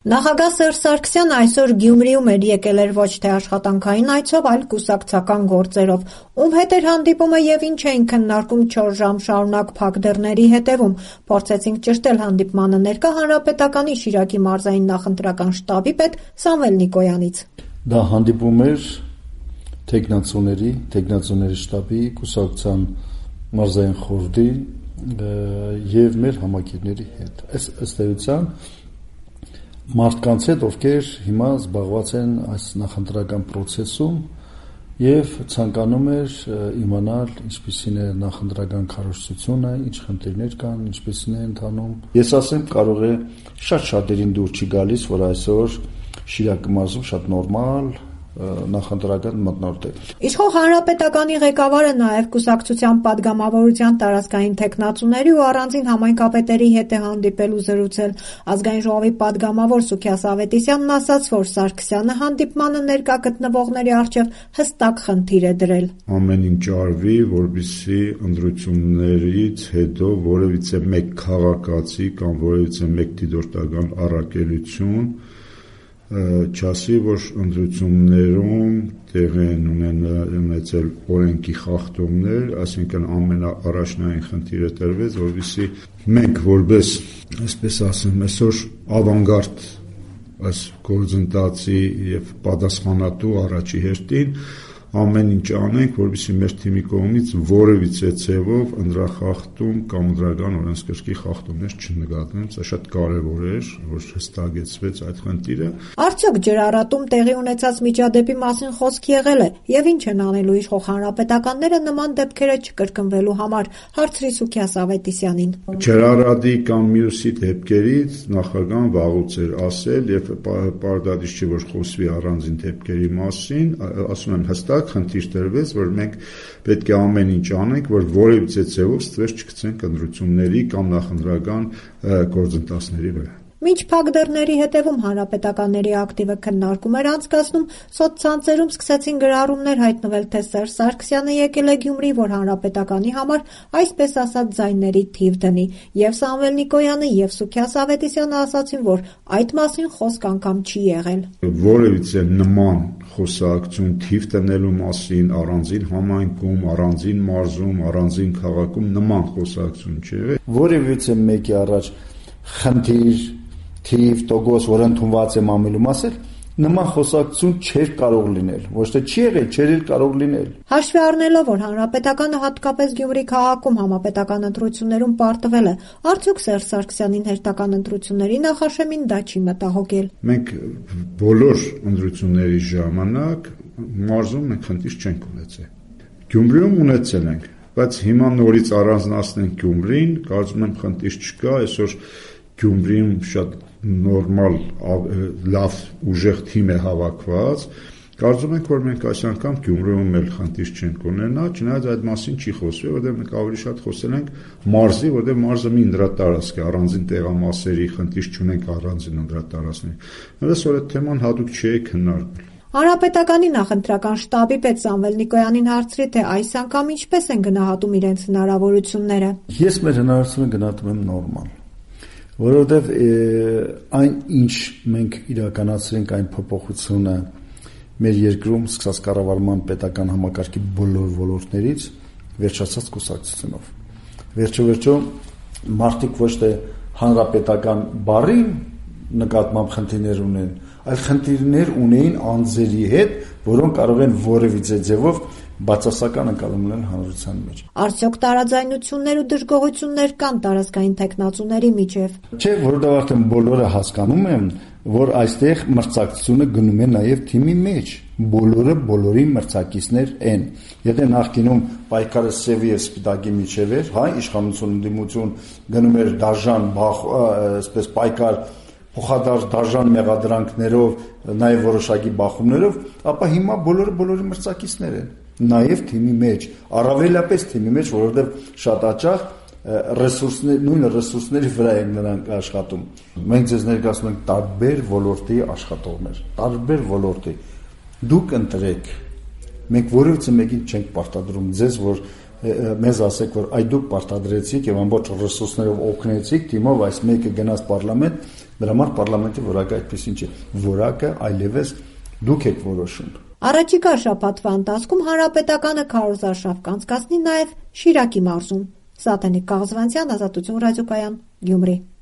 Նախագահ Սերժ Սարգսյանը այսօր Գյումրիում էր, եկել էր ոչ թե աշխատանքային այցով, այլ կուսակցական գործերով։ Ում հետ էր հանդիպումը եւ ինչ էին քննարկում 4 ժամ շարունակ փակ դռների հետևում։ Փորձեցինք ճշտել հանդիպմանը ներկա Հանրապետականի Շիրակի մարզային նախընտրական շտաբի պետ Սամվել Նիկոյանից։ Դա հանդիպում էր տեխնացուների շտաբի, կուսակցության մարզային խորհրդի եւ մեր համակիրների հետ։ Ըստ էության մարդկանց հետ, ովքեր հիմա զբաղված են այս նախընտրական process-ում եւ ցանկանում էր իմանալ ինչպիսին է նախընտրական քարոզությունը, ինչ խնդիրներ կան, ինչպիսին է ընթանում։ Ես ասեմ, կարող է շատ-շատերին դուր չի գալիս, որ այսօր Շիրակի մարզում շատ նորմալ նախընտրական մթնոլորտ է։ Իշխող Հանրապետականի ղեկավարը նաև կուսակցության падգամավորության տարածքային տեխնացուների ու առանձին համայնքապետերի հետ է հանդիպել ու զրուցել։ Ազգային ժողովի падգամավոր Սուքիաս Ավետիսյանն ասաց, որ Սարգսյանը հանդիպմանը ներկա գտնվողների առջև հստակ խնդիր է դրել։ Ամեն ինչ արվի, որպեսզի ընտրություններից հետո որևիցե մեկ քաղաքացի կամ որևիցե մեկ դիտորդական առաքելություն չասի, որ ընտրություններում տեղի են ունեցել օրենքի խախտումներ, այսինքն ամենաառաջնային խնդիրը տրվեց, որովհետեւ մենք որպես, այսպես ասեմ, այսօր ավանգարդ այս գործընթացի եւ պատասխանատու առաջի հերթին ամեն ինչ անենք, որպեսզի մեր թիմի կողմից որևիցե ցևով ընդրախախտում կամ ընդրական օրենսգրքի խախտումներ չնկատվեն։ Սա շատ կարևոր էր, որ հստակեցվեց այդ խնդիրը։ Արդյոք ջրառատում տեղի ունեցած միջադեպի մասին խոսք եղել է եւ ինչ են անելու իշխող հանրապետականները նման դեպքերը չկրկնվելու համար, հարցրի Սուքիաս Ավետիսյանին։ Ջրառատի կամ մյուսի դեպքերից նախագահան վաղուց էր ասել եւ պարտադիր չի որ խոսվի առանձին դեպքերի մասին, ասում եմ հստակ խնդիր տրվեց, որ մենք պետք է ամեն ինչ անենք, որ որևիցե ցեվով ստվեր չգցենք ընտրությունների կամ նախընտրական գործընթացների վրա։ Մինչ փակ դռների հետևում հանրապետականների ակտիվը քննարկում էր անցկացնում, սոցցանցերում սկսեցին գրառումներ հայտնվել, թե Սերժ Սարգսյանը եկել է Գյումրի, որ հանրապետականի համար, այսպես ասած, ձայների թիվ դնի, եւ Սամվել Նիկոյանը եւ Սուքիաս Ավետիսյանը ասացին, որ այդ մասին խոսք անգամ չի եղել։ Որևիցե նման խոսակցություն թիվ տնելու մասին առանձին համայնքում, առանձին մարզում, առանձին քաղաքում նման խոսակցություն չի եղել։ Որևիցե մեկի առաջ խնդիր թիվ, տոկոս, որ ընդունված է մամիլում ասել, նման խոսակցություն չէր կարող լինել, ոչ թե չի եղել, չէր էլ կարող լինել։ Հաշվի առնելով, որ հանրապետականը հատկապես Գյումրի քաղաքում համապետական ընտրություններում պարտվել է, արդյոք Սերժ Սարգսյանին հերթական ընտրությունների նախաշեմին դա չի մտահոգել։ Մենք բոլոր ընտրությունների ժամանակ մարզում մենք խնդիր չենք ունեցել։ Գյումրիում ունեցել ենք, բայց հիմա նորից առանձնացնենք Գյումրին, կարծում եմ խնդիր չկա, այսօր Գյումրիում շատ նորմալ, լավ ուժեղ թիմ է հավաքված։ Կարծում ենք, որ մենք այս անգամ Գյումրիում էլ խնդիր չենք ունենա, չնայած այդ մասին չի խոսվել, որտեղ մենք ավելի շատ խոսել ենք մարզի, որտեղ մարզը մի ընդրատարածք է, առանձին տեղամասերի խնդիր չունենք առանձին ընդրատարածքների։ Այնպես որ այդ թեման հատուկ չի քննարկվել։ Հանրապետականի նախընտրական շտաբի պետ Սամվել Նիկոյանին հարցրի, թե այս անգամ ինչպես են գնահատում իրենց հնարավորությունները։ Ես մեր հնարավորությունը գնահատում եմ նորմալ, որովհետև այն ինչ մենք իրականացրենք այն փոփոխությունը մեր երկրում սկսած կառավարման պետական համակարգի բոլոր ոլորտներից վերջացած կուսակցությունով։ Վերջո մարդիկ ոչ թե հանրապետական բառի նկատմամբ խնդիրներ ունեն, այլ խնդիրներ ունեին անձերի հետ, որոնք կարող են որևիցե ձևով բացասական ընկալում ունեն հանրության մեջ։ Արդյոք տարաձայնություններ ու դժգոհություններ կան տարածքային տեխնացուների միջև։ Չէ, որովհետև արդեն բոլորը հասկանում են, որ այստեղ մրցակցությունը գնում է նաև թիմի մեջ։ Բոլորը բոլորի մրցակիցներ են։ Եթե նախկինում պայքարը սևի եւ սպիտակի միջև էր, հայ իշխանություն ընդդիմություն գնում էր դաժան, այսպես պայքար փոխադարձ մեղադրանքներով, նաև որոշակի բախումներով, ապա հիմա բոլորի մրցակիցներ են, նաև թիմի մեջ, առավելապես թիմի մեջ, որովհետև շատ հաճախ նույն ռեսուրսների վրա են նրանք աշխատում։ Մենք ձեզ ներկայացնում ենք տարբեր ոլորտի աշխատողներ, տարբեր ոլորտի։ Դուք ընտրեք, մենք որևիցե մեկին չենք պարտադրում ձեզ, որ մեզ ասեք, որ այ դուք պարտադրեցիք եւ ամբողջ ռեսուրսներով օգնեցիք թիմով այս մեկը գնաց պարլամենտ, Դրա համար parlamenti որակը այդպեսին չէ։ Որակը այլևս դուք եք որոշում։ Առաջիկա շաբաթվա ընթացքում հանրապետականը քարոզարշավ կանցկացնի նաև Շիրակի մարզում։ Սաթենիկ Կաղզվանցյան, Ազատություն ռադիոկայան, Գյումրի։